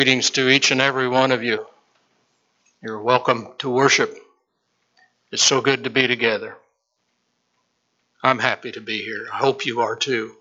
Greetings to each and every one of you. You're welcome to worship. It's so good to be together. I'm happy to be here. I hope you are too.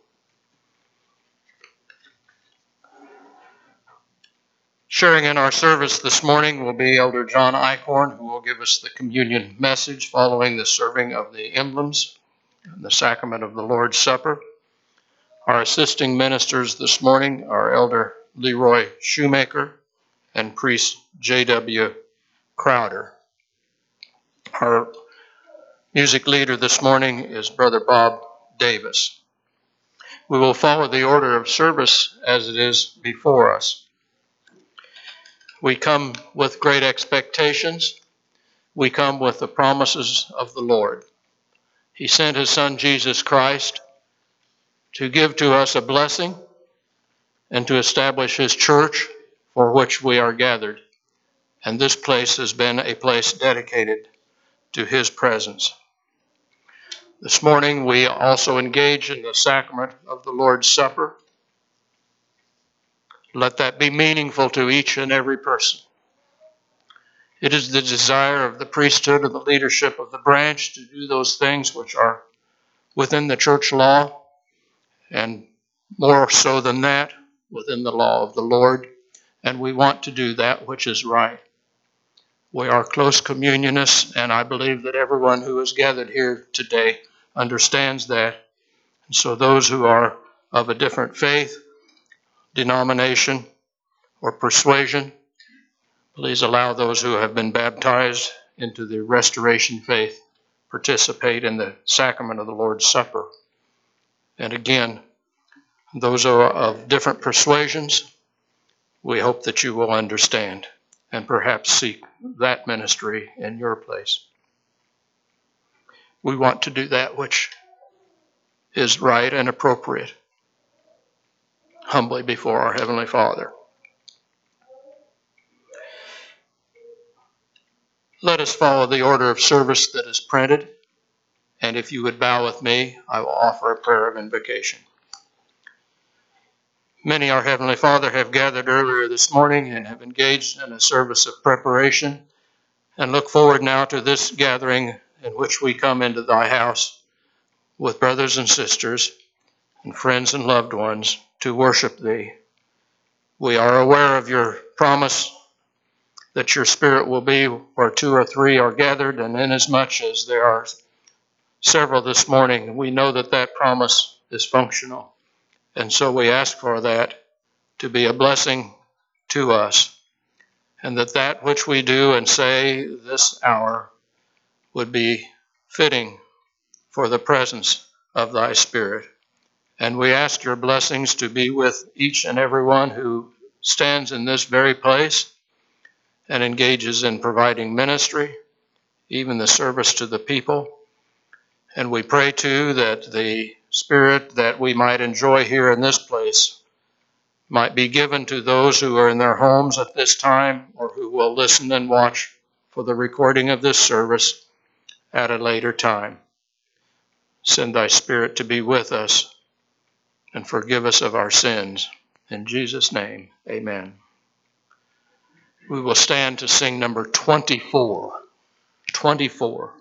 Sharing in our service this morning will be Elder John Eichhorn, who will give us the communion message following the serving of the emblems and the sacrament of the Lord's Supper. Our assisting ministers this morning are Elder Leroy Shoemaker and Priest J.W. Crowder. Our music leader this morning is Brother Bob Davis. We will follow the order of service as it is before us. We come with great expectations. We come with the promises of the Lord. He sent his Son Jesus Christ to give to us a blessing and to establish his church for which we are gathered. And this place has been a place dedicated to his presence. This morning we also engage in the sacrament of the Lord's Supper. Let that be meaningful to each and every person. It is the desire of the priesthood and the leadership of the branch to do those things which are within the church law, and more so than that, within the law of the Lord. And we want to do that which is right. We are close communionists, and I believe that everyone who is gathered here today understands that. And so those who are of a different faith, denomination, or persuasion, please allow those who have been baptized into the restoration faith participate in the sacrament of the Lord's Supper. And again, those who are of different persuasions, we hope that you will understand and perhaps seek that ministry in your place. We want to do that which is right and appropriate, humbly before our Heavenly Father. Let us follow the order of service that is printed, and if you would bow with me, I will offer a prayer of invocation. Many, our Heavenly Father, have gathered earlier this morning and have engaged in a service of preparation and look forward now to this gathering in which we come into thy house with brothers and sisters and friends and loved ones to worship thee. We are aware of your promise that your Spirit will be where two or three are gathered, and inasmuch as there are several this morning, we know that that promise is functional. And so we ask for that to be a blessing to us, and that which we do and say this hour would be fitting for the presence of thy Spirit. And we ask your blessings to be with each and every one who stands in this very place and engages in providing ministry, even the service to the people. And we pray too that the Spirit that we might enjoy here in this place might be given to those who are in their homes at this time or who will listen and watch for the recording of this service at a later time. Send thy Spirit to be with us and forgive us of our sins. In Jesus' name, amen. We will stand to sing number 24. 24.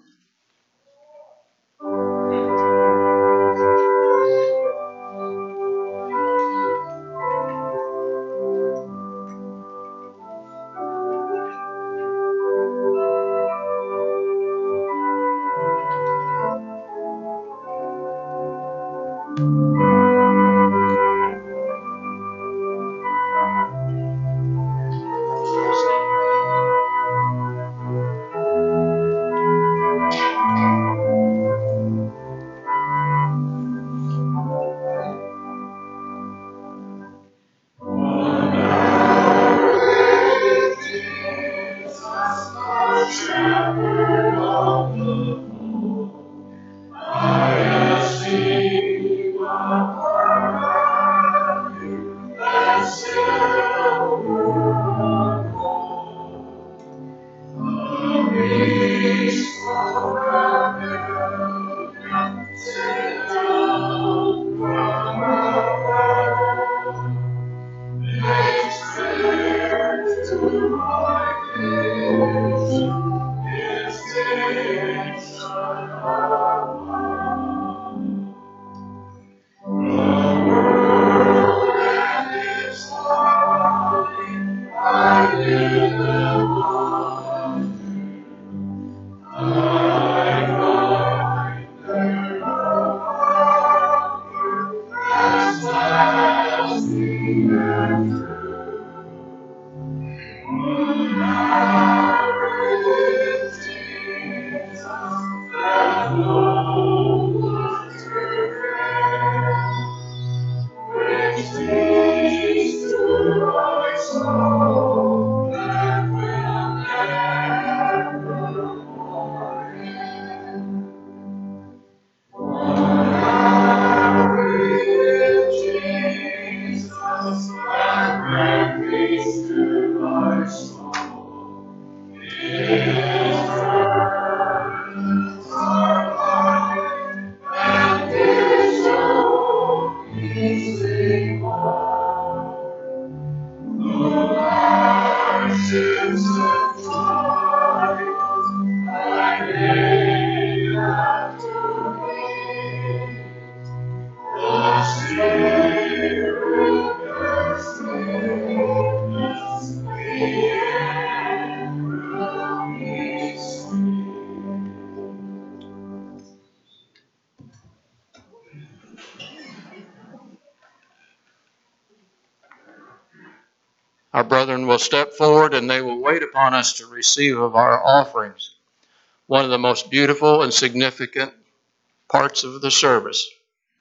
Our brethren will step forward and they will wait upon us to receive of our offerings. One of the most beautiful and significant parts of the service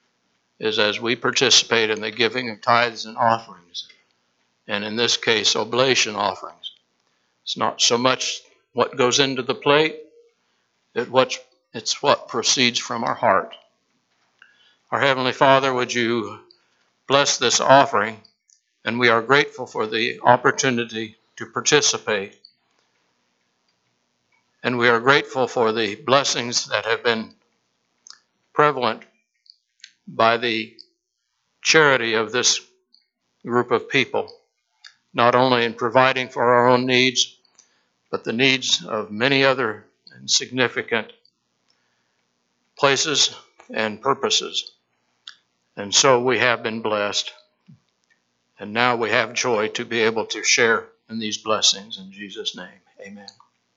is as we participate in the giving of tithes and offerings, and in this case, oblation offerings. It's not so much what goes into the plate, it's what proceeds from our heart. Our Heavenly Father, would you bless this offering? And we are grateful for the opportunity to participate. And we are grateful for the blessings that have been prevalent by the charity of this group of people, not only in providing for our own needs, but the needs of many other significant places and purposes. And so we have been blessed. And now we have joy to be able to share in these blessings. In Jesus' name, amen.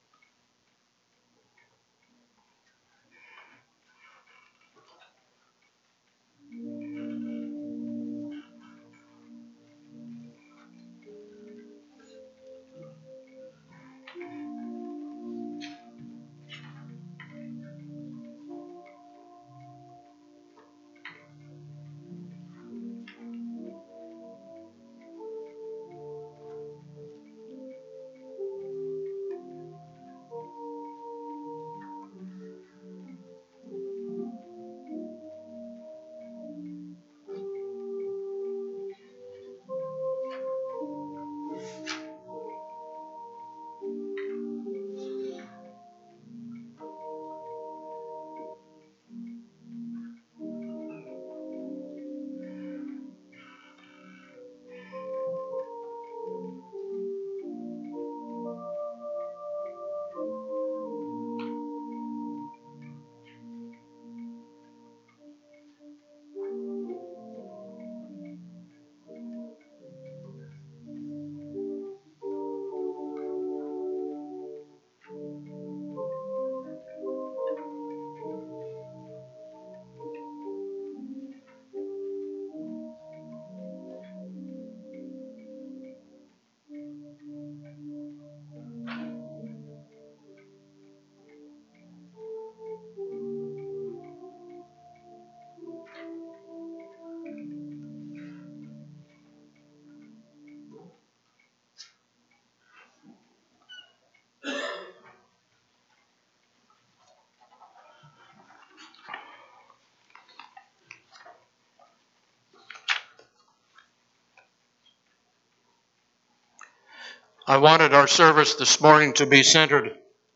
I wanted our service this morning to be centered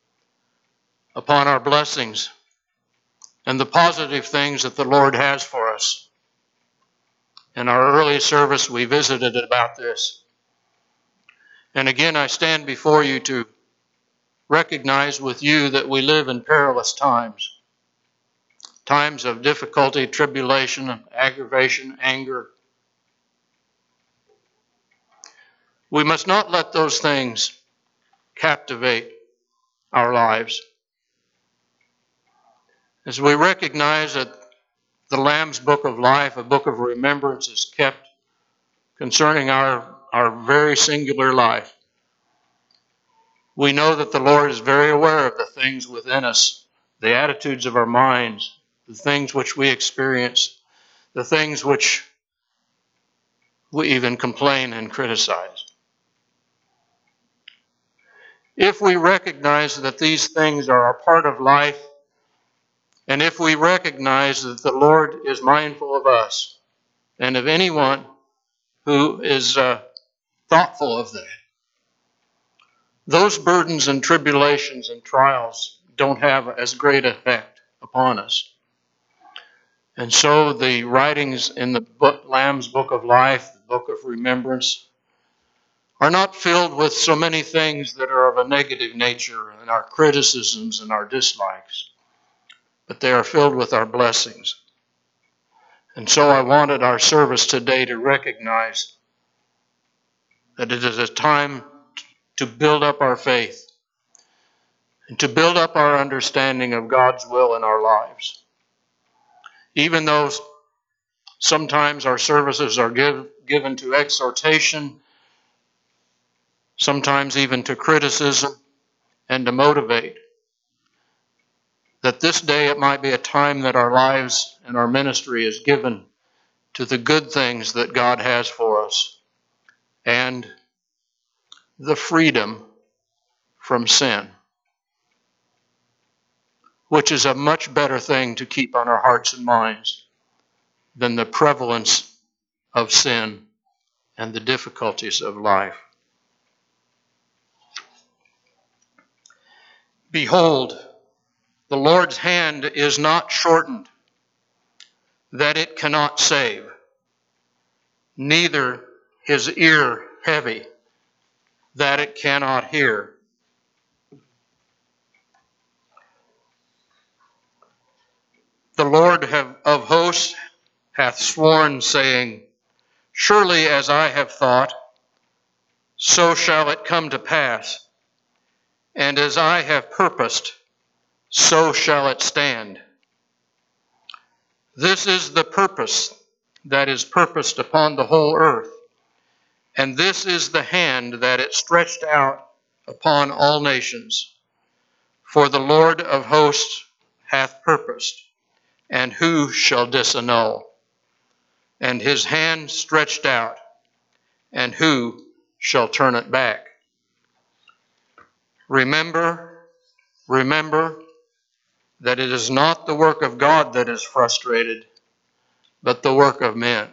upon our blessings and the positive things that the Lord has for us. In our early service, we visited about this. And again, I stand before you to recognize with you that we live in perilous times. Times of difficulty, tribulation, aggravation, anger. We must not let those things captivate our lives. As we recognize that the Lamb's Book of Life, a book of remembrance, is kept concerning our very singular life, we know that the Lord is very aware of the things within us, the attitudes of our minds, the things which we experience, the things which we even complain and criticize. If we recognize that these things are a part of life, and if we recognize that the Lord is mindful of us and of anyone who is thoughtful of that, those burdens and tribulations and trials don't have as great effect upon us. And so the writings in the Lamb's Book of Life, the Book of Remembrance, are not filled with so many things that are of a negative nature and our criticisms and our dislikes, but they are filled with our blessings. And so I wanted our service today to recognize that it is a time to build up our faith and to build up our understanding of God's will in our lives. Even though sometimes our services are given to exhortation, sometimes even to criticism and to motivate, that this day it might be a time that our lives and our ministry is given to the good things that God has for us and the freedom from sin, which is a much better thing to keep on our hearts and minds than the prevalence of sin and the difficulties of life. Behold, the Lord's hand is not shortened, that it cannot save, neither his ear heavy, that it cannot hear. The Lord of hosts hath sworn, saying, surely as I have thought, so shall it come to pass, and as I have purposed, so shall it stand. This is the purpose that is purposed upon the whole earth, and this is the hand that it stretched out upon all nations. For the Lord of hosts hath purposed, and who shall disannul? And his hand stretched out, and who shall turn it back? Remember that it is not the work of God that is frustrated, but the work of men.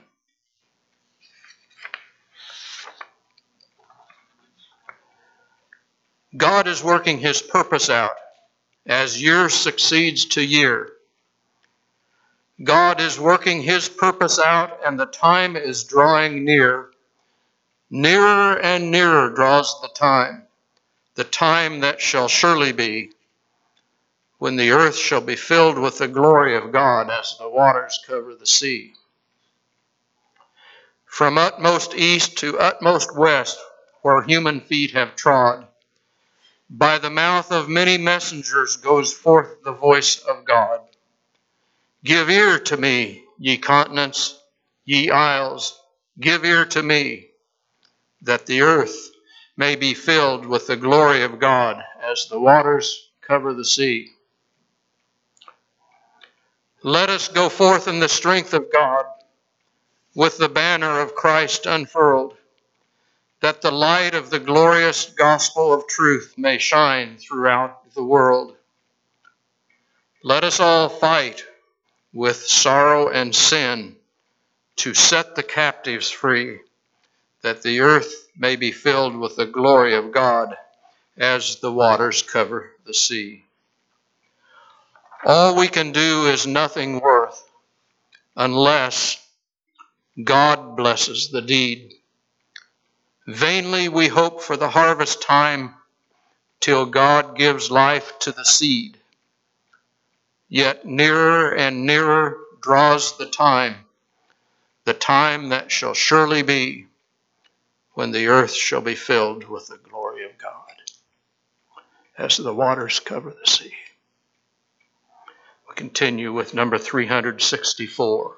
God is working his purpose out as year succeeds to year. God is working his purpose out, and the time is drawing near. Nearer and nearer draws the time that shall surely be, when the earth shall be filled with the glory of God as the waters cover the sea. From utmost east to utmost west, where human feet have trod, by the mouth of many messengers goes forth the voice of God. Give ear to me, ye continents, ye isles, give ear to me, that the earth may be filled with the glory of God as the waters cover the sea. Let us go forth in the strength of God, with the banner of Christ unfurled, that the light of the glorious gospel of truth may shine throughout the world. Let us all fight with sorrow and sin to set the captives free, that the earth may be filled with the glory of God as the waters cover the sea. All we can do is nothing worth unless God blesses the deed. Vainly we hope for the harvest time till God gives life to the seed. Yet nearer and nearer draws the time that shall surely be when the earth shall be filled with the glory of God, as the waters cover the sea. We continue with number 364.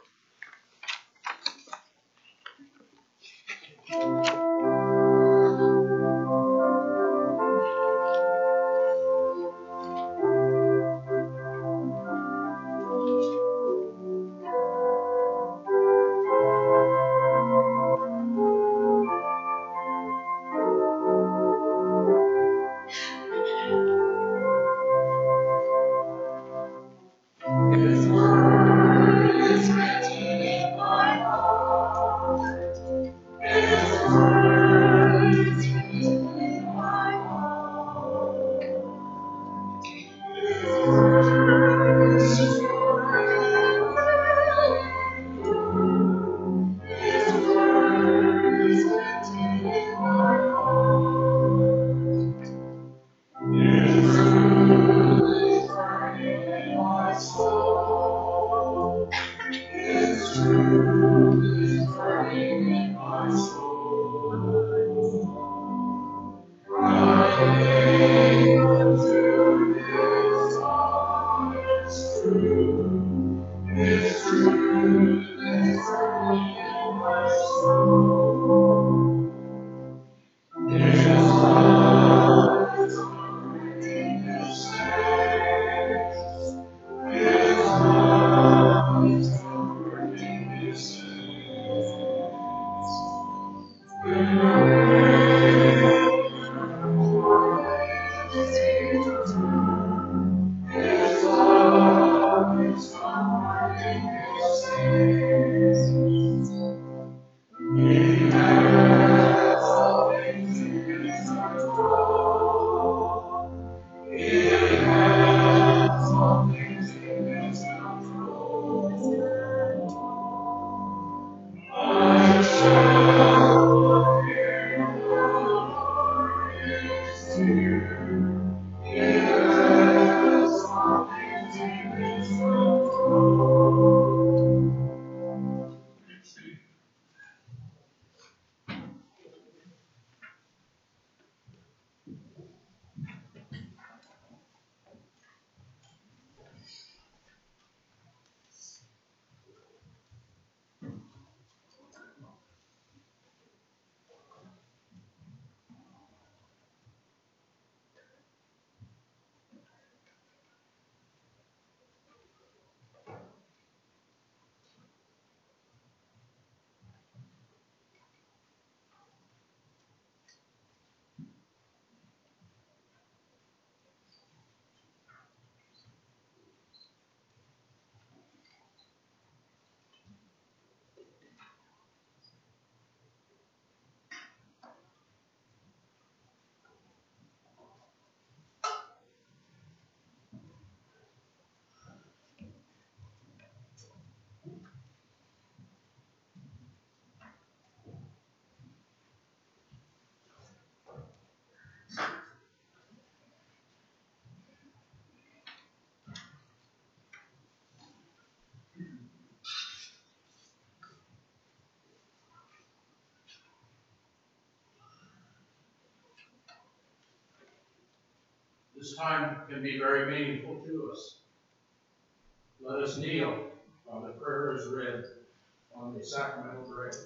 This time can be very meaningful to us. Let us kneel while the prayer is read on the sacramental bread.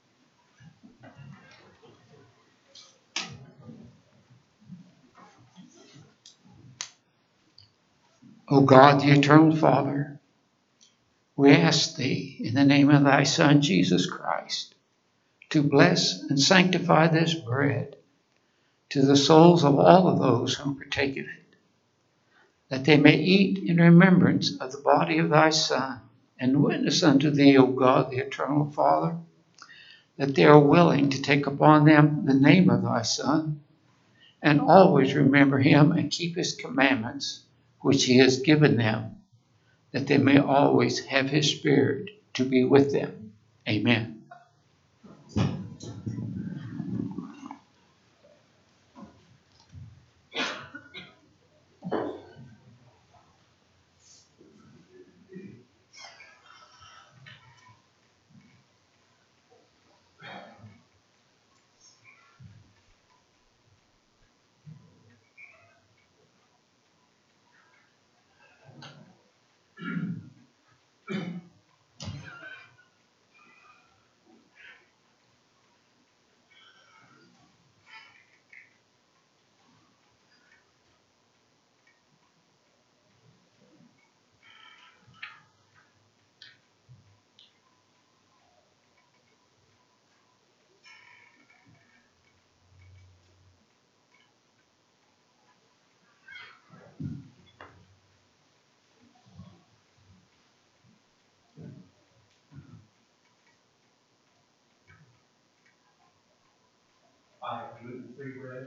O God, the eternal Father, we ask thee in the name of thy Son, Jesus Christ, to bless and sanctify this bread to the souls of all of those who partake of it, that they may eat in remembrance of the body of thy Son, and witness unto thee, O God, the eternal Father, that they are willing to take upon them the name of thy Son, and always remember him and keep his commandments, which he has given them, that they may always have his Spirit to be with them. Amen. gluten-free bread.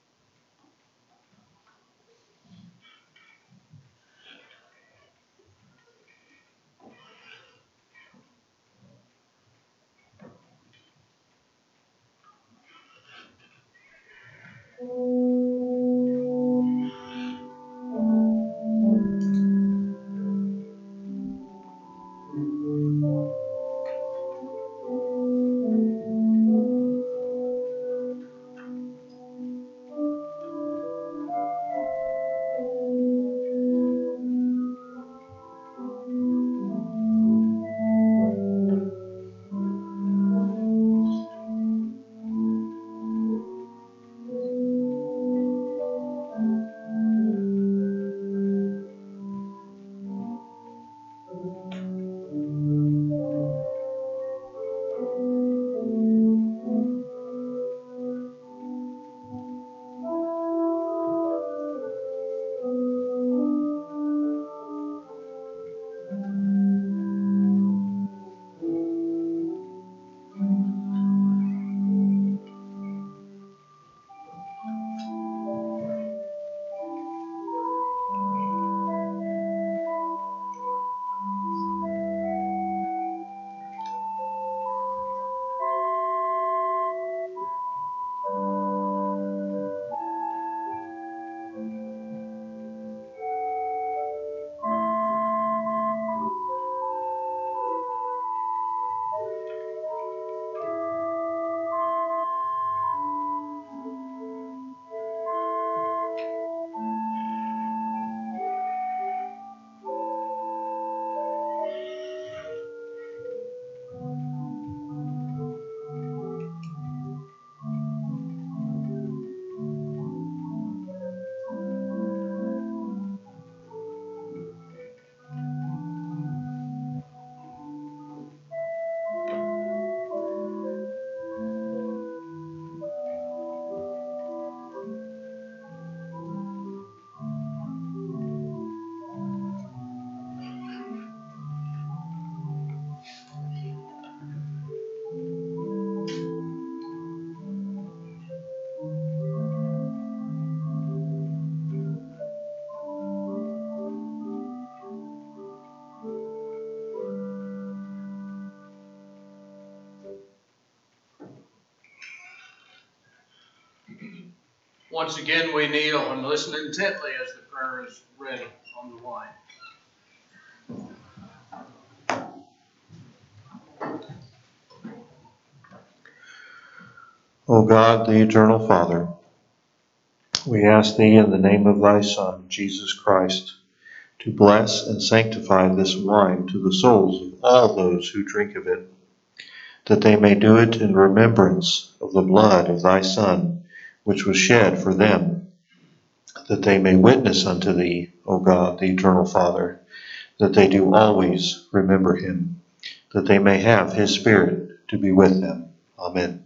Once again, we kneel and listen intently as the prayer is read on the wine. O God, the eternal Father, we ask Thee in the name of Thy Son, Jesus Christ, to bless and sanctify this wine to the souls of all those who drink of it, that they may do it in remembrance of the blood of Thy Son, which was shed for them, that they may witness unto Thee, O God, the eternal Father, that they do always remember Him, that they may have His Spirit to be with them. Amen.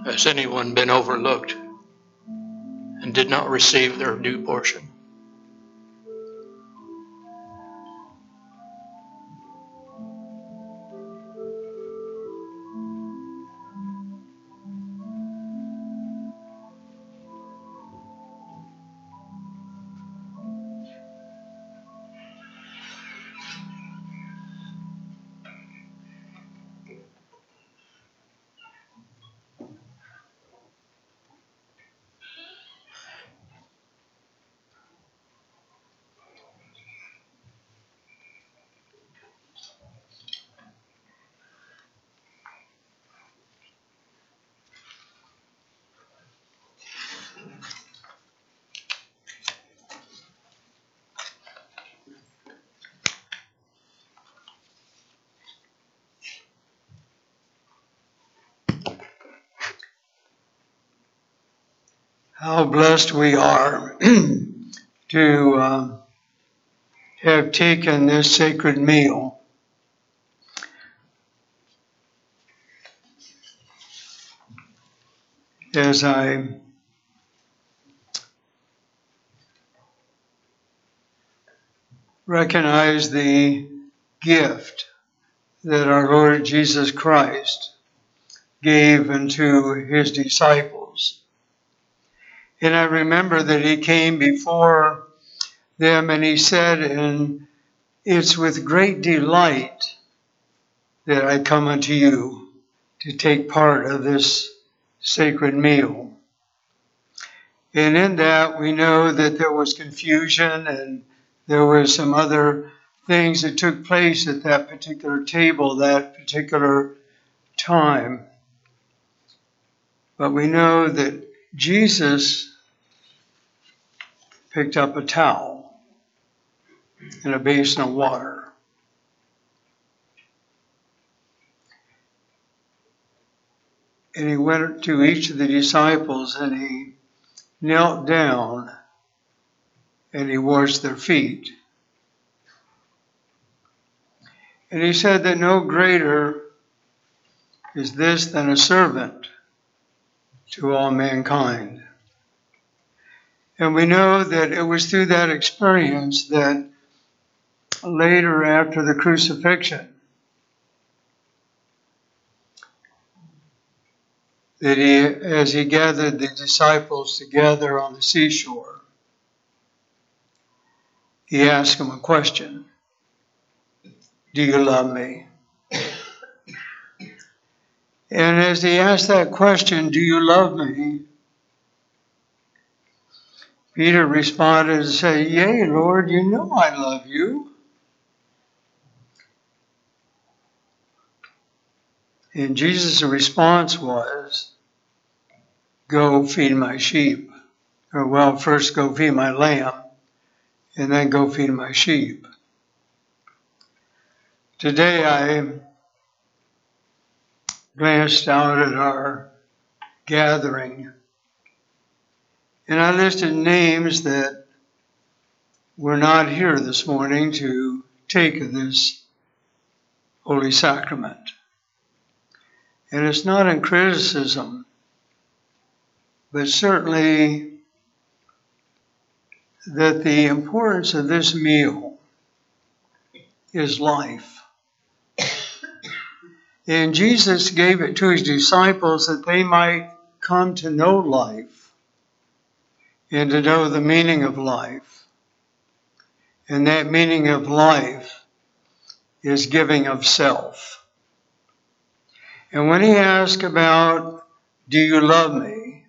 Has anyone been overlooked and did not receive their due portion? How blessed we are to have taken this sacred meal. As I recognize the gift that our Lord Jesus Christ gave unto his disciples. And I remember that he came before them and he said, and it's with great delight that I come unto you to take part of this sacred meal. And in that we know that there was confusion and there was some other things that took place at that particular table, that particular time. But we know that Jesus picked up a towel and a basin of water. And he went to each of the disciples and he knelt down and he washed their feet. And he said that no greater is this than a servant to all mankind. And we know that it was through that experience that later after the crucifixion, that he, as he gathered the disciples together on the seashore, he asked them a question. Do you love me? And as he asked that question, do you love me? Peter responded and said, yea, Lord, you know I love you. And Jesus' response was, go feed my sheep. Or well, first go feed my lamb, and then go feed my sheep. Today I glanced out at our gathering, and I listed names that were not here this morning to take of this Holy Sacrament. And it's not in criticism, but certainly that the importance of this meal is life. And Jesus gave it to his disciples that they might come to know life and to know the meaning of life. And that meaning of life is giving of self. And when he asked about, do you love me?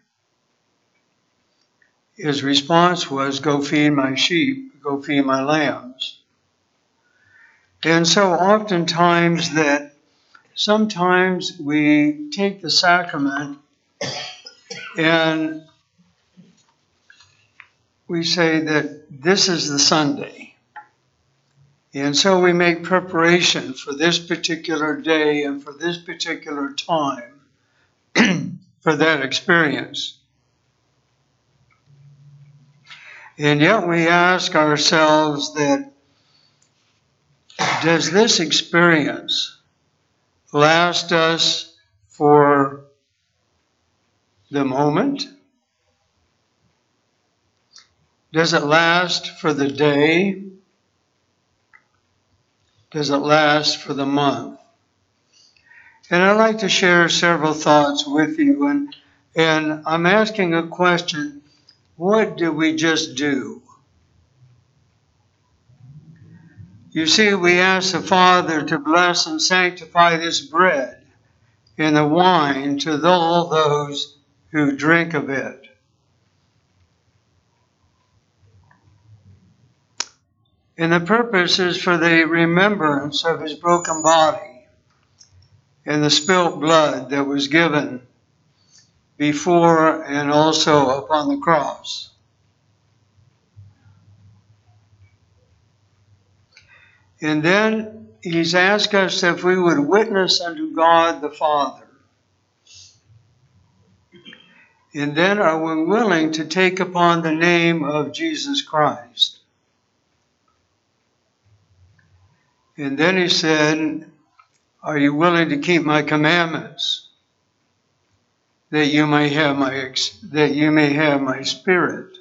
His response was, go feed my sheep, go feed my lambs. And so oftentimes that sometimes we take the sacrament and we say that this is the Sunday. And so we make preparation for this particular day and for this particular time for that experience. And yet we ask ourselves that, does this experience last us for the moment? Does it last for the day? Does it last for the month? And I'd like to share several thoughts with you. And I'm asking a question. What did we just do? You see, we asked the Father to bless and sanctify this bread and the wine to all those who drink of it. And the purpose is for the remembrance of his broken body and the spilt blood that was given before and also upon the cross. And then he's asked us if we would witness unto God the Father. And then are we willing to take upon the name of Jesus Christ? And then he said, are you willing to keep my commandments, that you may have my spirit?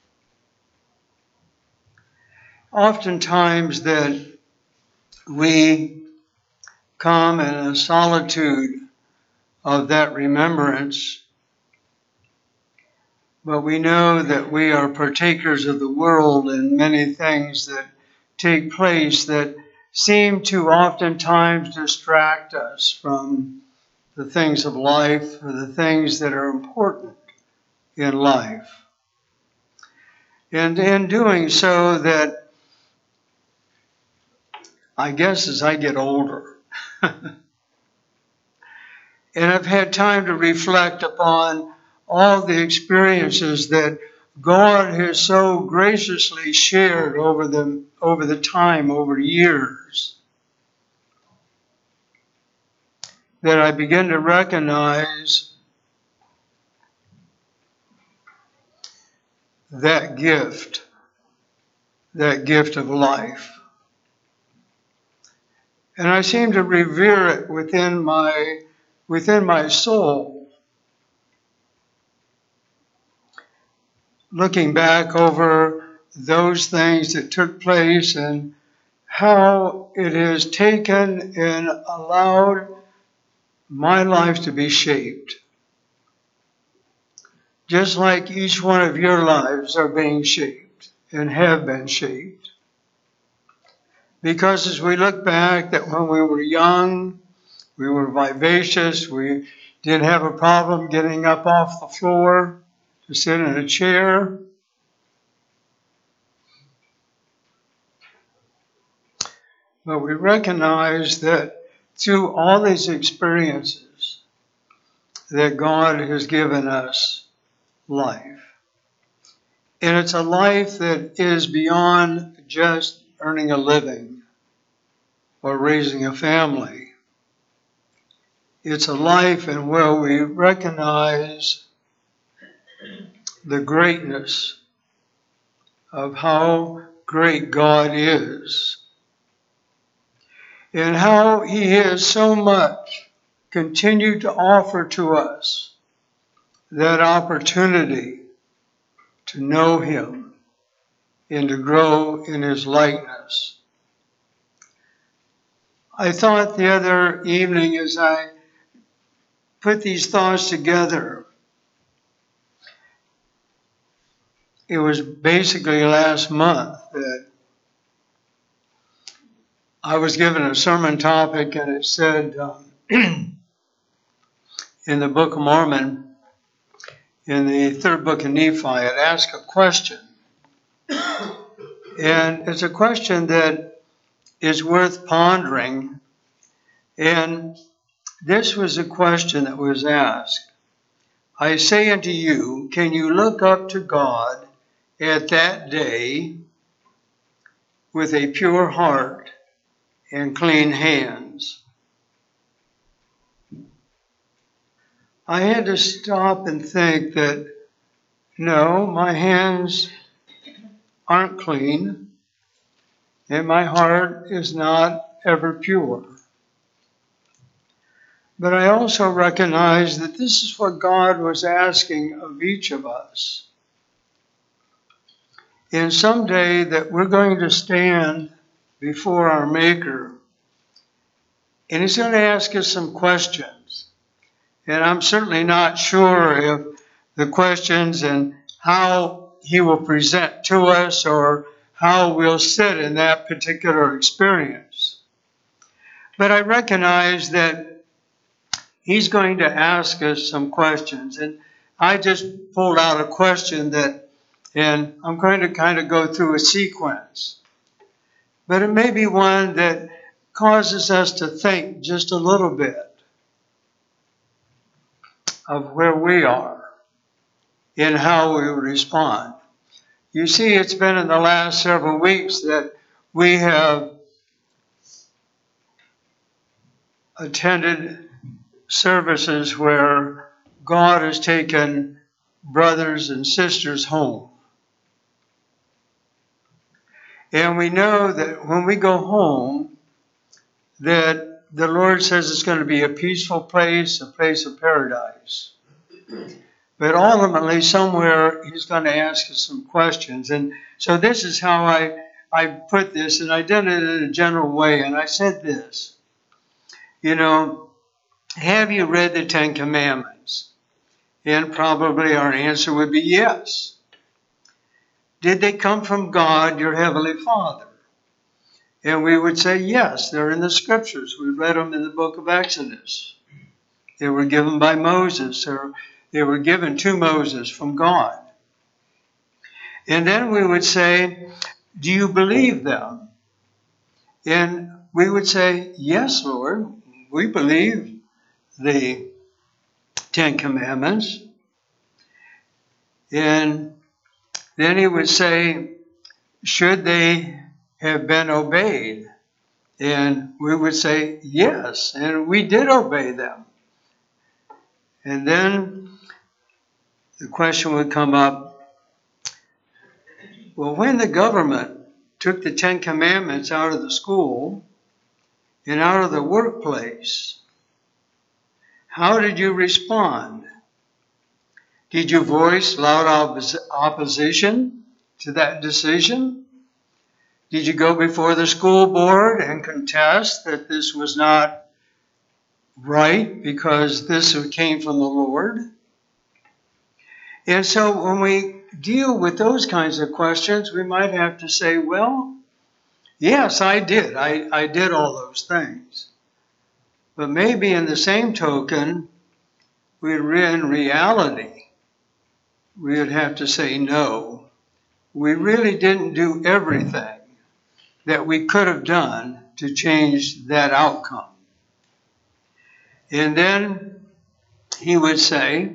Oftentimes that we come in a solitude of that remembrance, but we know that we are partakers of the world and many things that take place that seem to oftentimes distract us from the things of life or the things that are important in life. And in doing so, that I guess as I get older, and I've had time to reflect upon all the experiences that God has so graciously shared over the time, over years, that I begin to recognize that gift of life. And I seem to revere it within my soul. Looking back over those things that took place and how it has taken and allowed my life to be shaped. Just like each one of your lives are being shaped and have been shaped. Because as we look back, that when we were young, we were vivacious, we didn't have a problem getting up off the floor to sit in a chair. But we recognize that through all these experiences, that God has given us life. And it's a life that is beyond just earning a living or raising a family. It's a life in where we recognize the greatness of how great God is and how he has so much continued to offer to us that opportunity to know him and to grow in his likeness. I thought the other evening as I put these thoughts together, it was basically last month that I was given a sermon topic, and it said in the Book of Mormon, in the third book of Nephi, it asked a question. And it's a question that is worth pondering. And this was a question that was asked. I say unto you, can you look up to God at that day with a pure heart and clean hands? I had to stop and think that, no, my hands aren't clean, and my heart is not ever pure. But I also recognize that this is what God was asking of each of us. And someday that we're going to stand before our Maker, and He's going to ask us some questions. And I'm certainly not sure if the questions and how He will present to us or how we'll sit in that particular experience. But I recognize that He's going to ask us some questions. And I just pulled out a question and I'm going to kind of go through a sequence. But it may be one that causes us to think just a little bit of where we are and how we respond. You see, it's been in the last several weeks that we have attended services where God has taken brothers and sisters home. And we know that when we go home, that the Lord says it's going to be a peaceful place, a place of paradise. But ultimately, somewhere, He's going to ask us some questions. And so this is how I put this, and I did it in a general way. And I said this, have you read the Ten Commandments? And probably our answer would be yes. Did they come from God, your Heavenly Father? And we would say yes, they're in the Scriptures. We read them in the book of Exodus. They were given by Moses, or they were given to Moses from God. And then we would say, do you believe them? And we would say, yes, Lord, we believe the Ten Commandments. And then He would say, should they have been obeyed? And we would say, yes, and we did obey them. And then the question would come up, well, when the government took the Ten Commandments out of the school and out of the workplace, how did you respond? Did you voice loud opposition to that decision? Did you go before the school board and contest that this was not right because this came from the Lord? And so when we deal with those kinds of questions, we might have to say, well, yes, I did. I did all those things. But maybe in the same token, in reality, we would have to say, no, we really didn't do everything that we could have done to change that outcome. And then He would say,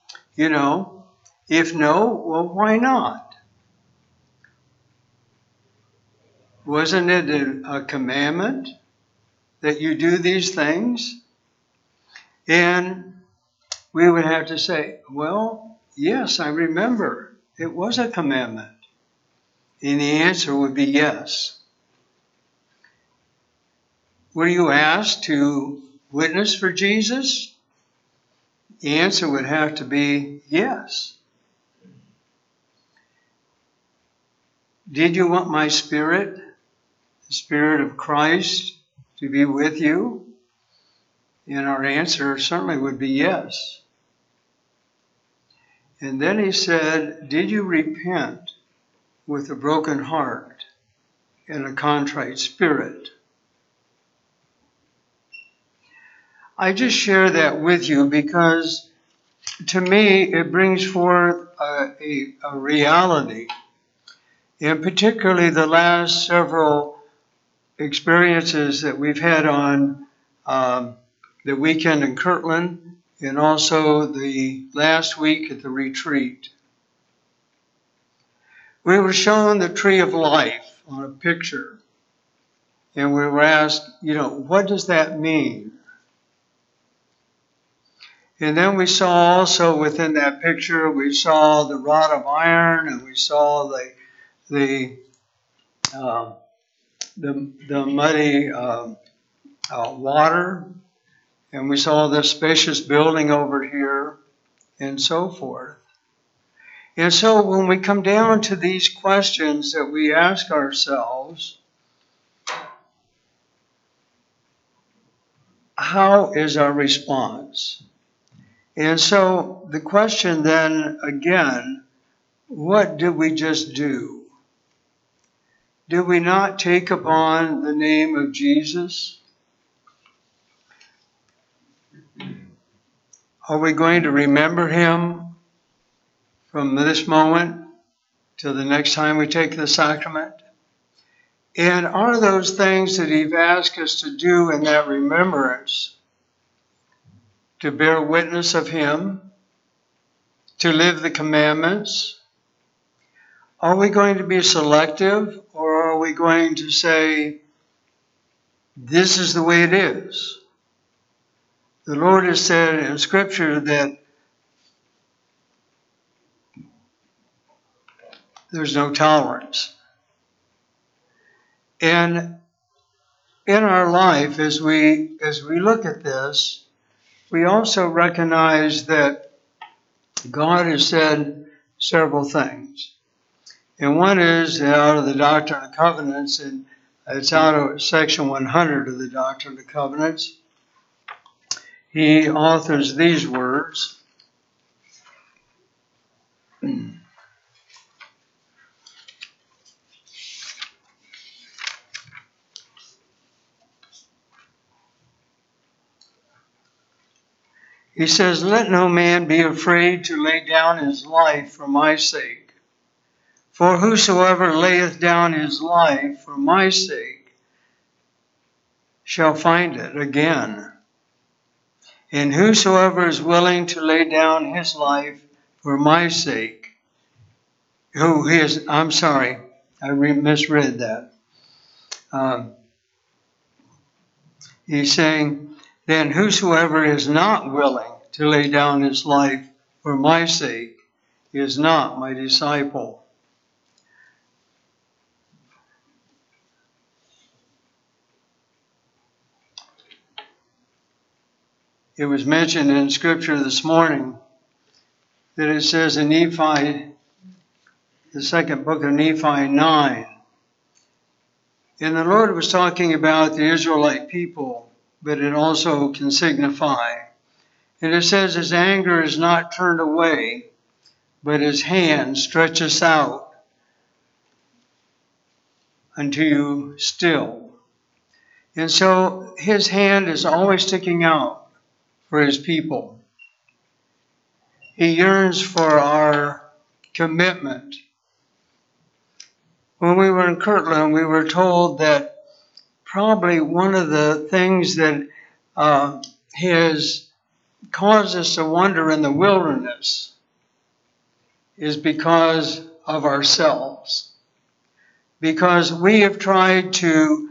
if no, well, why not? Wasn't it a commandment that you do these things? And we would have to say, well, yes, I remember. It was a commandment. And the answer would be yes. Were you asked to witness for Jesus? The answer would have to be yes. Did you want my Spirit, the Spirit of Christ, to be with you? And our answer certainly would be yes. And then He said, did you repent with a broken heart and a contrite spirit? I just share that with you because to me it brings forth a reality. And particularly the last several experiences that we've had on the weekend in Kirtland and also the last week at the retreat. We were shown the tree of life on a picture. And we were asked, what does that mean? And then we saw also within that picture, we saw the rod of iron and we saw the muddy water, and we saw this spacious building over here, and so forth. And so when we come down to these questions that we ask ourselves, how is our response? And so the question then again, what did we just do? Did we not take upon the name of Jesus? Are we going to remember him from this moment till the next time we take the sacrament? And are those things that he's asked us to do in that remembrance to bear witness of him, to live the commandments? Are we going to be selective, or are we going to say, this is the way it is? The Lord has said in Scripture that there's no tolerance. And in our life, as we look at this, we also recognize that God has said several things. And one is out of the Doctrine and Covenants, and it's out of section 100 of the Doctrine and Covenants. He authors these words. He says, "Let no man be afraid to lay down his life for my sake. For whosoever layeth down his life for my sake shall find it again. And whosoever is willing to lay down his life for my sake," I'm sorry, I misread that. He's saying, then whosoever is not willing to lay down his life for my sake is not my disciple. It was mentioned in Scripture this morning that it says in Nephi, the second book of Nephi 9, and the Lord was talking about the Israelite people, but it also can signify. And it says, his anger is not turned away, but his hand stretches out unto you still. And so his hand is always sticking out for his people. He yearns for our commitment. When we were in Kirtland, we were told that probably one of the things that has caused us to wander in the wilderness is because of ourselves. Because we have tried to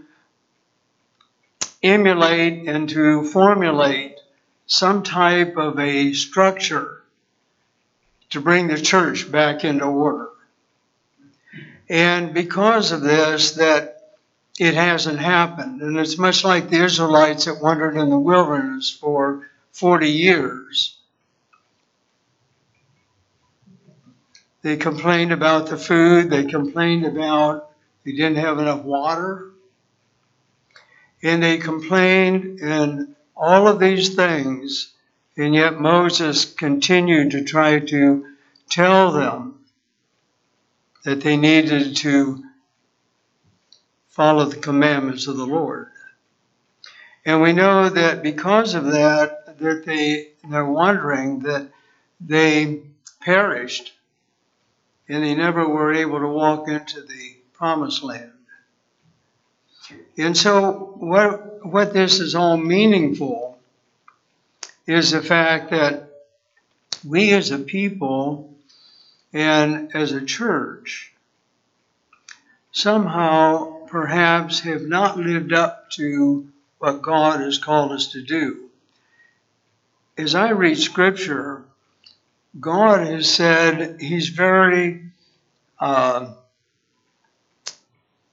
emulate and to formulate some type of a structure to bring the church back into order. And because of this, that it hasn't happened. And it's much like the Israelites that wandered in the wilderness for 40 years. They complained about the food. They complained about they didn't have enough water. And they complained and all of these things. And yet Moses continued to try to tell them that they needed to follow the commandments of the Lord. And we know that because of that, that they're wondering that they perished and they never were able to walk into the promised land. And so what this is all meaningful is the fact that we as a people and as a church somehow perhaps have not lived up to what God has called us to do. As I read Scripture, God has said he's very I'm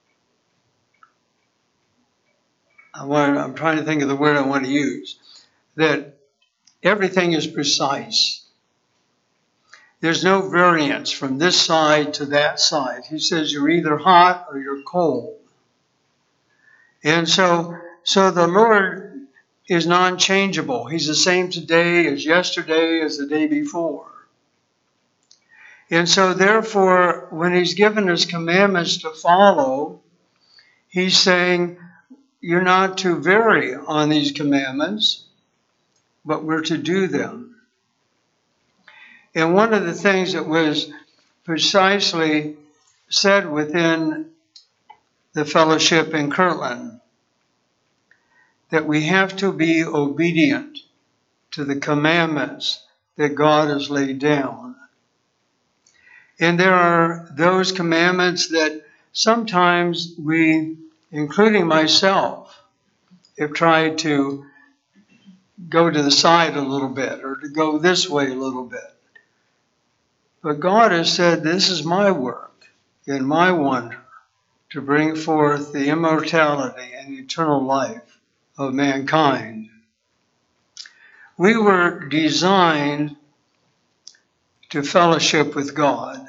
trying to think of the word I want to use. that everything is precise. There's no variance from this side to that side. He says you're either hot or you're cold. And so the Lord is non-changeable. He's the same today as yesterday as the day before. And so therefore, when he's given us commandments to follow, he's saying you're not to vary on these commandments, but we're to do them. And one of the things that was precisely said within the fellowship in Kirtland, that we have to be obedient to the commandments that God has laid down. And there are those commandments that sometimes we, including myself, have tried to go to the side a little bit or to go this way a little bit. But God has said, this is my work and my wonder to bring forth the immortality and eternal life of mankind. We were designed to fellowship with God.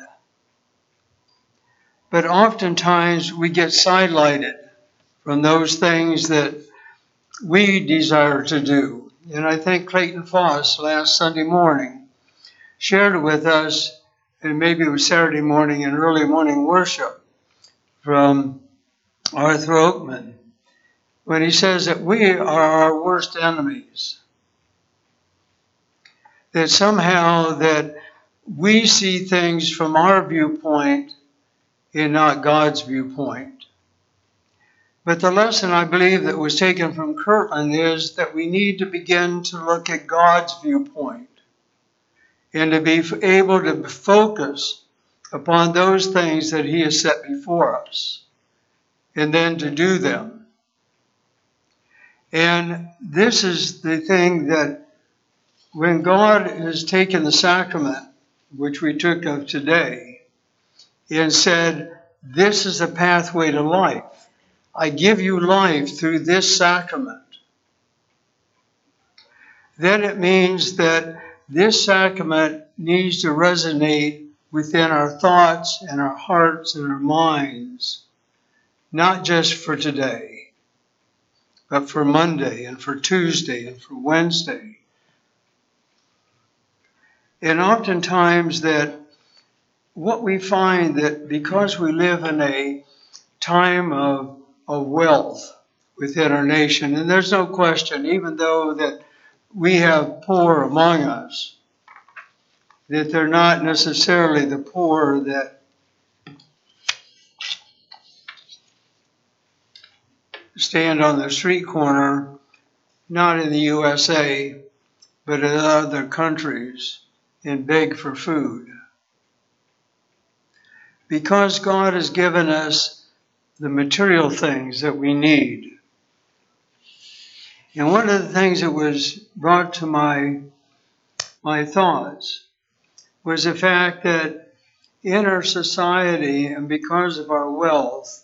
But oftentimes we get sidelighted from those things that we desire to do. And I think Clayton Foss last Sunday morning shared with us, and maybe it was Saturday morning in early morning worship from Arthur Oakman, when he says that we are our worst enemies. That somehow that we see things from our viewpoint and not God's viewpoint. But the lesson I believe that was taken from Kirtland is that we need to begin to look at God's viewpoint and to be able to focus upon those things that he has set before us and then to do them. And this is the thing that when God has taken the sacrament, which we took of today, and said, this is a pathway to life. I give you life through this sacrament. Then it means that this sacrament needs to resonate within our thoughts and our hearts and our minds, not just for today, but for Monday and for Tuesday and for Wednesday. And oftentimes that what we find that because we live in a time of wealth within our nation, and there's no question, even though that we have poor among us, that they're not necessarily the poor that stand on the street corner, not in the USA, but in other countries, and beg for food. Because God has given us the material things that we need. And one of the things that was brought to my thoughts was the fact that in our society and because of our wealth,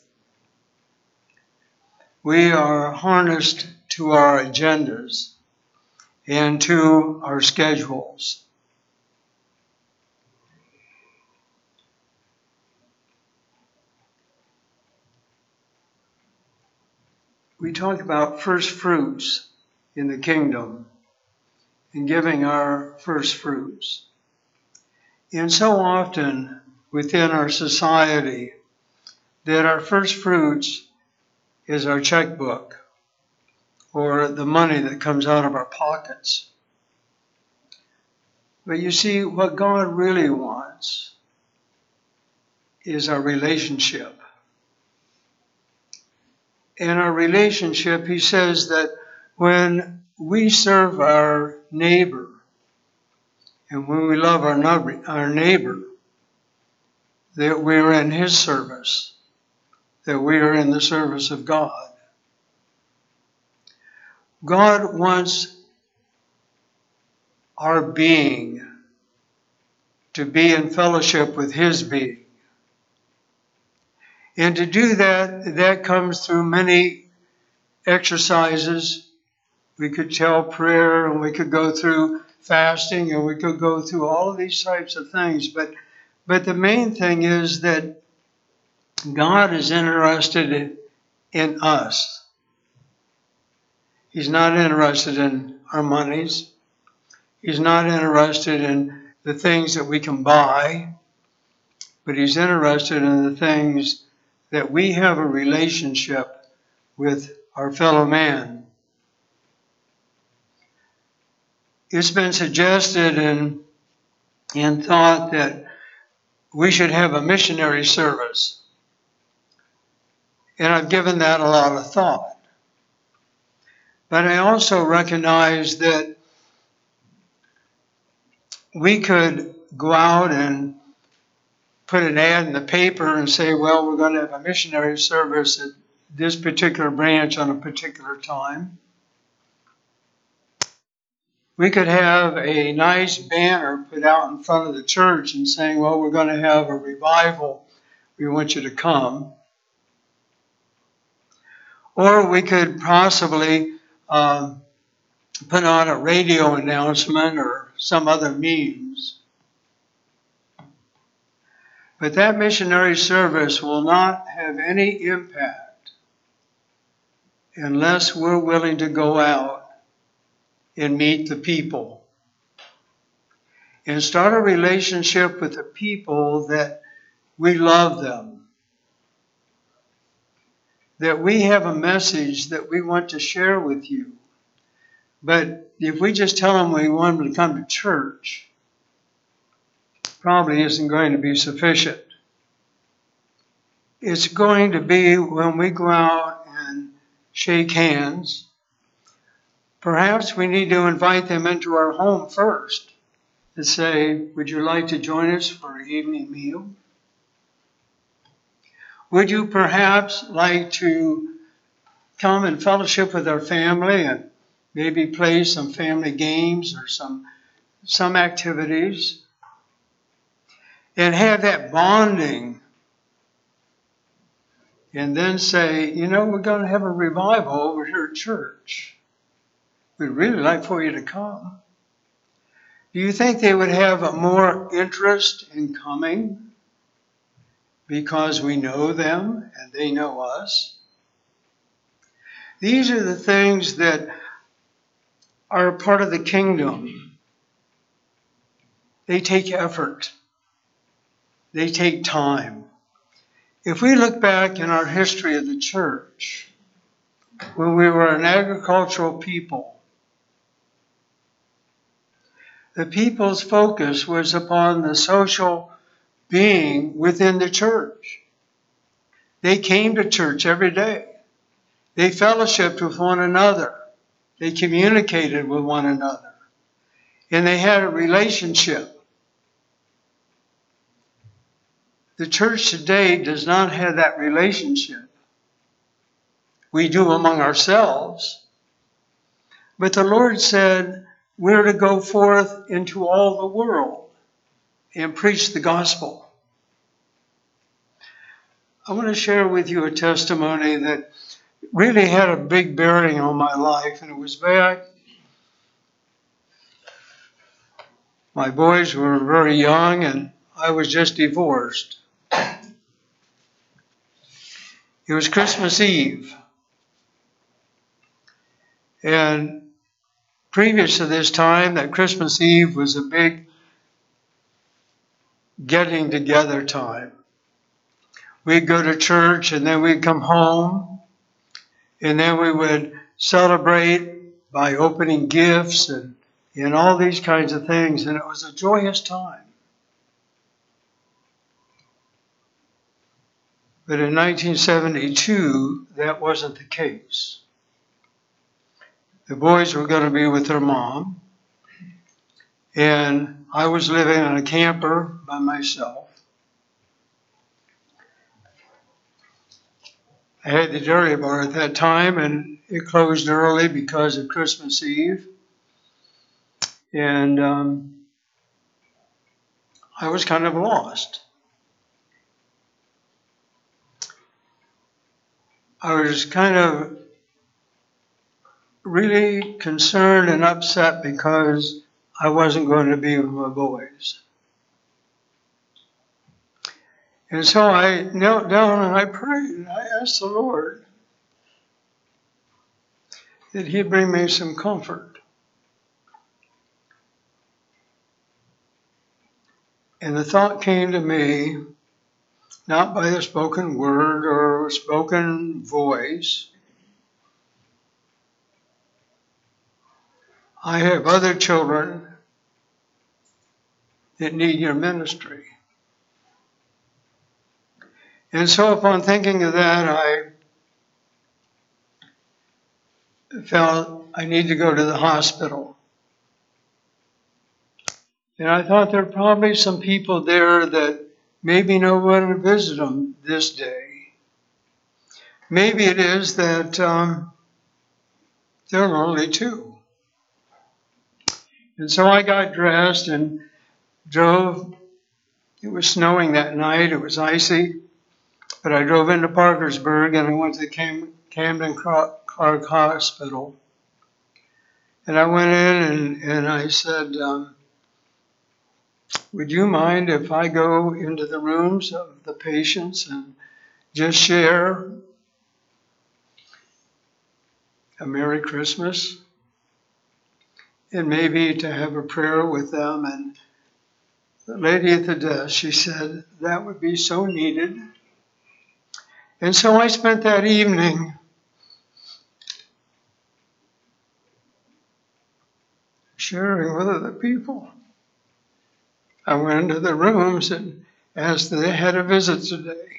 we are harnessed to our agendas and to our schedules. We talk about first fruits in the kingdom and giving our first fruits. And so often within our society that our first fruits is our checkbook or the money that comes out of our pockets. But you see, what God really wants is our relationship. In our relationship, he says that when we serve our neighbor and when we love our neighbor, that we are in his service, that we are in the service of God. God wants our being to be in fellowship with his being. And to do that, that comes through many exercises We could tell prayer, and we could go through fasting, and we could go through all of these types of things. But the main thing is that God is interested in us. He's not interested in our monies. He's not interested in the things that we can buy, but he's interested in the things that we have a relationship with our fellow man. It's been suggested and thought that we should have a missionary service. And I've given that a lot of thought. But I also recognize that we could go out and put an ad in the paper and say, well, we're going to have a missionary service at this particular branch on a particular time. We could have a nice banner put out in front of the church and saying, well, we're going to have a revival. We want you to come. Or we could possibly put on a radio announcement or some other means. But that missionary service will not have any impact unless we're willing to go out and meet the people and start a relationship with the people that we love them, that we have a message that we want to share with you. But if we just tell them we want them to come to church, probably isn't going to be sufficient. It's going to be when we go out and shake hands. Perhaps we need to invite them into our home first to say, would you like to join us for an evening meal? Would you perhaps like to come and fellowship with our family and maybe play some family games or some activities and have that bonding, and then say, you know, we're going to have a revival over here at church. We'd really like for you to come. Do you think they would have a more interest in coming because we know them and they know us? These are the things that are part of the kingdom. They take effort. They take time. If we look back in our history of the church, when we were an agricultural people, the people's focus was upon the social being within the church. They came to church every day. They fellowshiped with one another. They communicated with one another. And they had a relationship. The church today does not have that relationship. We do among ourselves. But the Lord said we're to go forth into all the world and preach the gospel. I want to share with you a testimony that really had a big bearing on my life, and it was back. My boys were very young, and I was just divorced. It was Christmas Eve. And previous to this time, that Christmas Eve was a big getting together time. We'd go to church, and then we'd come home, and then we would celebrate by opening gifts and all these kinds of things, and it was a joyous time. But in 1972, that wasn't the case. The boys were going to be with their mom, and I was living in a camper by myself. I had the dairy bar at that time, and it closed early because of Christmas Eve. And I was kind of lost. I was kind of really concerned and upset because I wasn't going to be with my boys. And so I knelt down and I prayed and I asked the Lord that He'd bring me some comfort. And the thought came to me, not by a spoken word or a spoken voice. I have other children that need your ministry. And so upon thinking of that, I felt I need to go to the hospital. And I thought there are probably some people there that maybe no one would visit them this day. Maybe it is that they're lonely too. And so I got dressed and drove. It was snowing that night. It was icy. But I drove into Parkersburg and I went to Camden Clark Hospital. And I went in and I said, would you mind if I go into the rooms of the patients and just share a Merry Christmas? And maybe to have a prayer with them. And the lady at the desk, she said, that would be so needed. And so I spent that evening sharing with other people. I went into the rooms and asked if they had a visit today.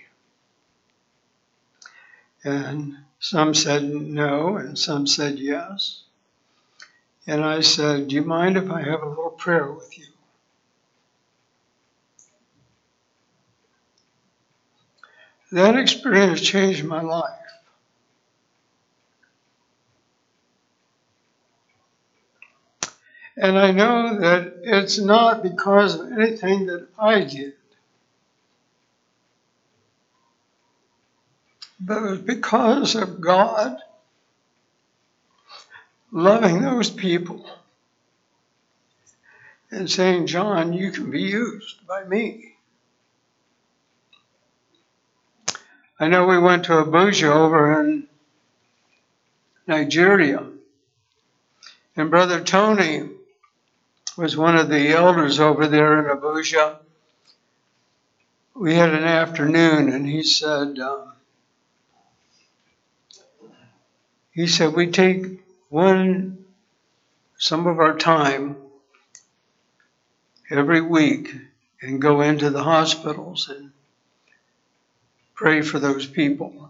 And some said no, and some said yes. And I said, do you mind if I have a little prayer with you? That experience changed my life. And I know that it's not because of anything that I did, but it was because of God loving those people and saying, John, you can be used by me. I know we went to Abuja over in Nigeria, and Brother Tony was one of the elders over there in Abuja. We had an afternoon, and he said, we take some of our time every week and go into the hospitals and pray for those people.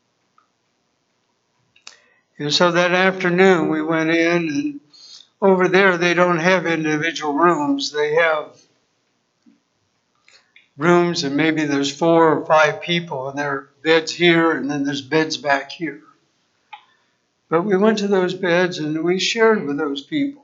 And so that afternoon we went in, and over there they don't have individual rooms. They have rooms and maybe there's 4 or 5 people and there are beds here and then there's beds back here. But we went to those beds and we shared with those people.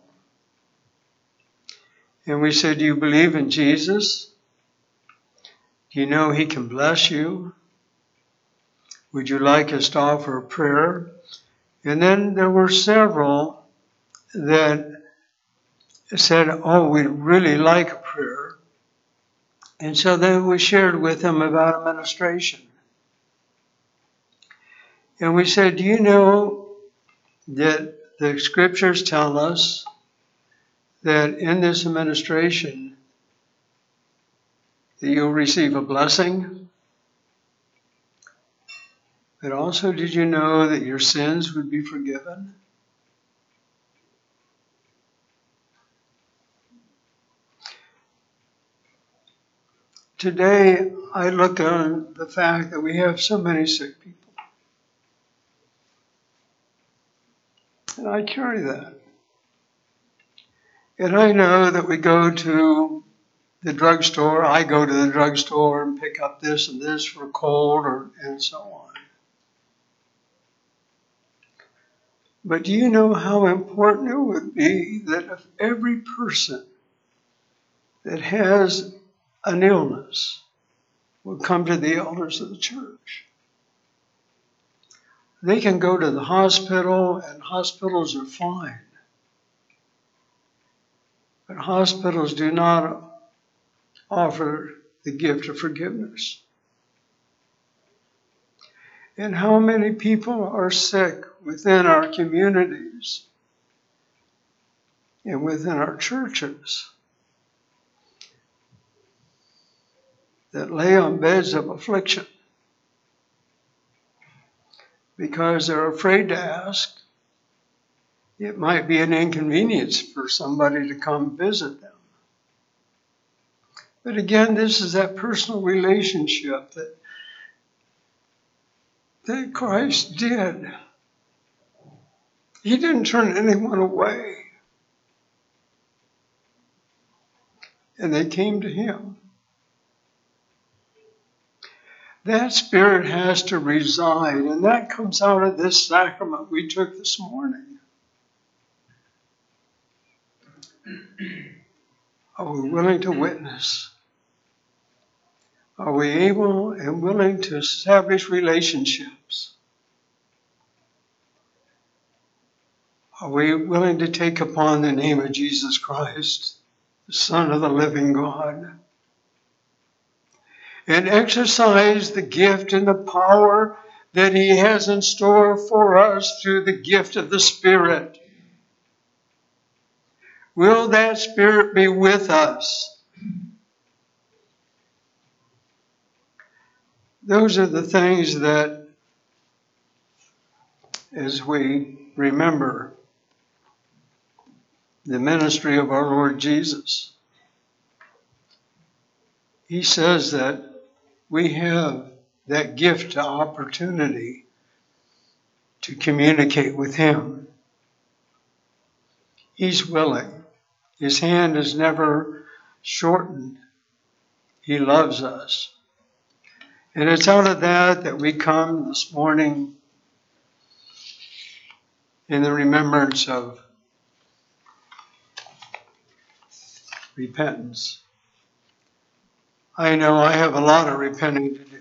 And we said, do you believe in Jesus? Do you know He can bless you? Would you like us to offer a prayer? And then there were several that said, oh, we'd really like a prayer. And so then we shared with them about administration. And we said, do you know that the scriptures tell us that in this administration that you'll receive a blessing? But also, did you know that your sins would be forgiven? Today, I look on the fact that we have so many sick people. And I carry that. And I know that we go to the drugstore. I go to the drugstore and pick up this and this for a cold and so on. But do you know how important it would be that if every person that has an illness would come to the elders of the church? They can go to the hospital, and hospitals are fine. But hospitals do not offer the gift of forgiveness. And how many people are sick within our communities and within our churches that lay on beds of affliction because they're afraid to ask. It might be an inconvenience for somebody to come visit them. But again, this is that personal relationship that Christ did. He didn't turn anyone away. And they came to him. That spirit has to reside, and that comes out of this sacrament we took this morning. Are we willing to witness? Are we able and willing to establish relationships? Are we willing to take upon the name of Jesus Christ, the Son of the living God, and exercise the gift and the power that he has in store for us through the gift of the Spirit? Will that Spirit be with us? Those are the things that, as we remember the ministry of our Lord Jesus, he says that we have that gift, opportunity to communicate with him. He's willing. His hand is never shortened. He loves us. And it's out of that we come this morning in the remembrance of repentance. I know I have a lot of repenting to do.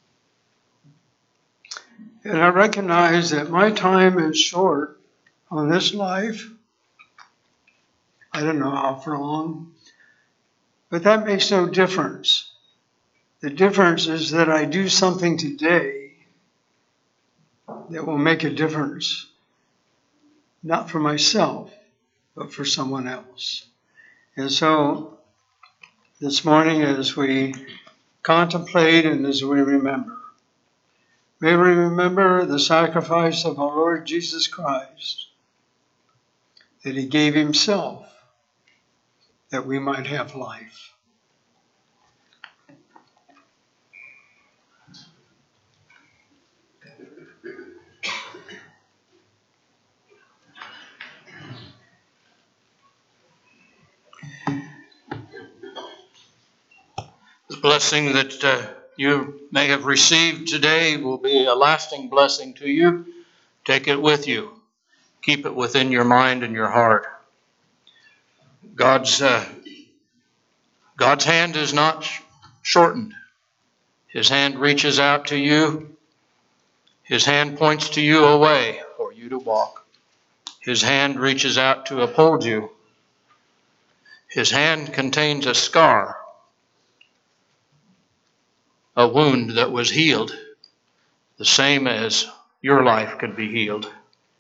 And I recognize that my time is short on this life. I don't know how long, but that makes no difference. The difference is that I do something today that will make a difference, not for myself, but for someone else. And so this morning, as we contemplate and as we remember, may we remember the sacrifice of our Lord Jesus Christ, that he gave himself that we might have life. The blessing that you may have received today will be a lasting blessing to you. Take it with you. Keep it within your mind and your heart. God's hand is not shortened. His hand reaches out to you. His hand points to you a way for you to walk. His hand reaches out to uphold you. His hand contains a scar, a wound that was healed, the same as your life could be healed.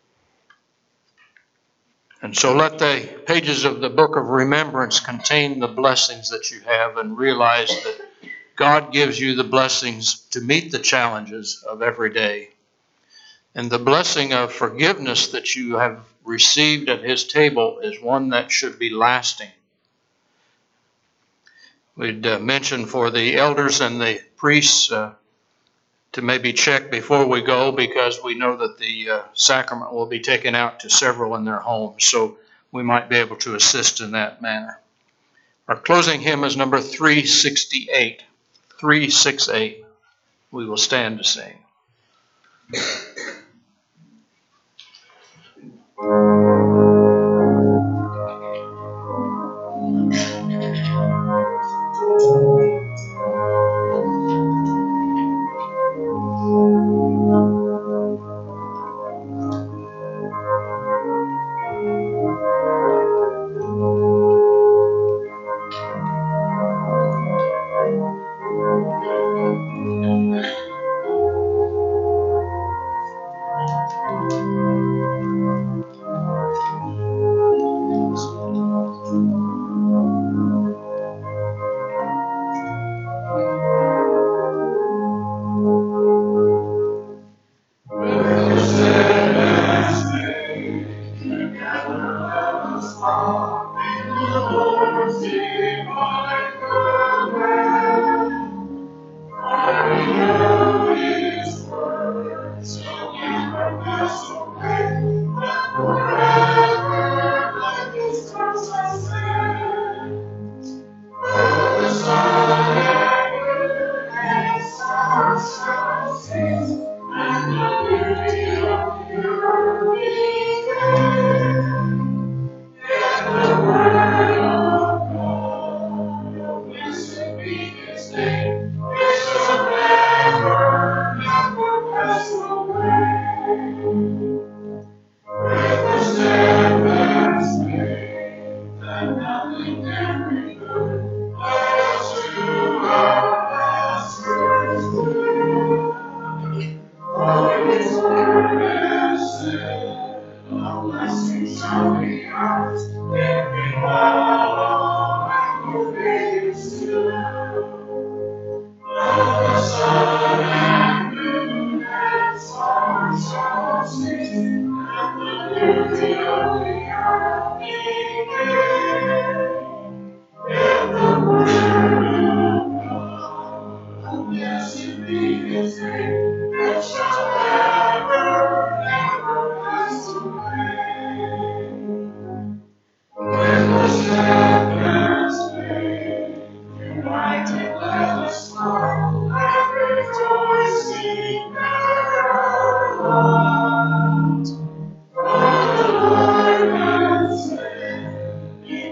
And so let the pages of the book of remembrance contain the blessings that you have, and realize that God gives you the blessings to meet the challenges of every day. And the blessing of forgiveness that you have received at his table is one that should be lasting. We'd mention for the elders and the priests to maybe check before we go, because we know that the sacrament will be taken out to several in their homes, so we might be able to assist in that manner. Our closing hymn is number 368. 368. We will stand to sing.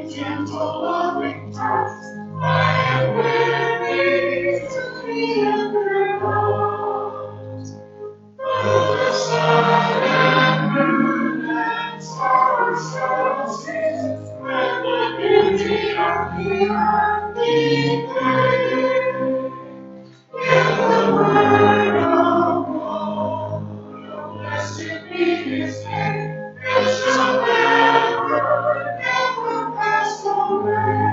gentle, loving touch. I am weary to be underloved. Though the sun and moon and stars shall cease, when the beauty of the earth declares, in the word of God, oh, blessed be His name, it shall never, never pass away.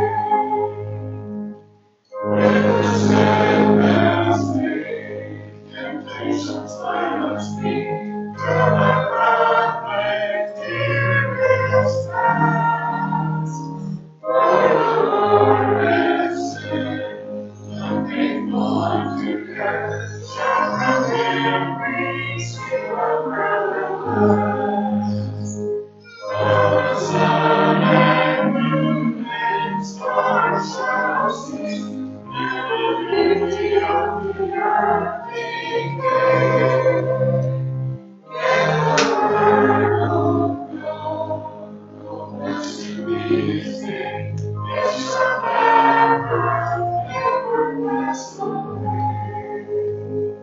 With the steadfast faith, temptations let us meet, till the perfect dearest past. For the Lord is good, and faithful unto death, shall from Him receive a crown of blessed. Though the sun and moon and stars shall cease, and the beauty of the earth decay, yet the word of God, oh, blessed be His name, it shall never, never pass away.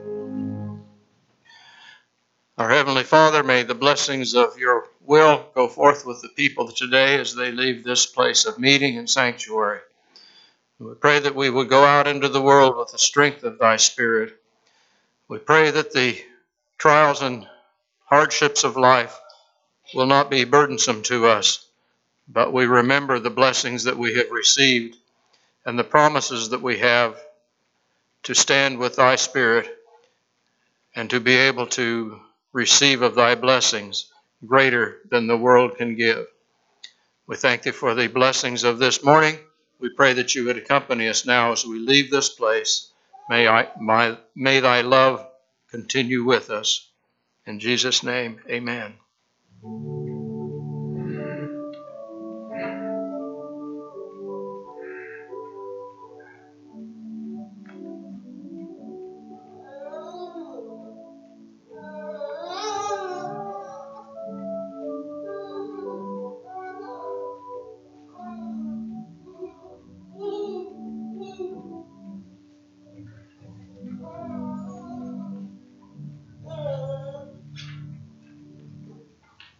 Our Heavenly Father, may the blessings of your will go forth with the people today as they leave this place of meeting and sanctuary. We pray that we would go out into the world with the strength of thy Spirit. We pray that the trials and hardships of life will not be burdensome to us, but we remember the blessings that we have received and the promises that we have to stand with thy Spirit and to be able to receive of thy blessings greater than the world can give. We thank thee for the blessings of this morning. We pray that you would accompany us now as we leave this place. May thy love continue with us. In Jesus' name, amen.